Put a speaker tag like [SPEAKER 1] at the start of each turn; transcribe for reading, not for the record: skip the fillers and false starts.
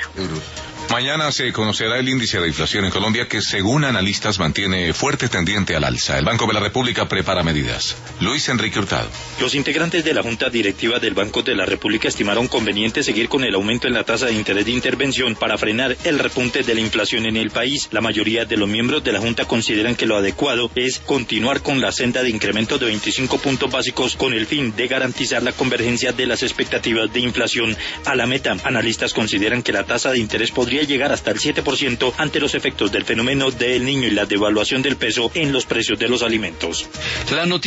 [SPEAKER 1] euros. Mañana se conocerá el índice de inflación en Colombia, que según analistas mantiene fuerte tendiente al alza. El Banco de la República prepara medidas. Luis Enrique Hurtado.
[SPEAKER 2] Los integrantes de la Junta Directiva del Banco de la República estimaron conveniente seguir con el aumento en la tasa de interés de intervención para frenar el repunte de la inflación en el país. La mayoría de los miembros de la Junta consideran que lo adecuado es continuar con la senda de incremento de 25 puntos básicos con el fin de garantizar la convergencia de las expectativas de inflación a la meta. Analistas consideran que la tasa de interés podría llegar hasta el 7% ante los efectos del fenómeno del Niño y la devaluación del peso en los precios de los alimentos.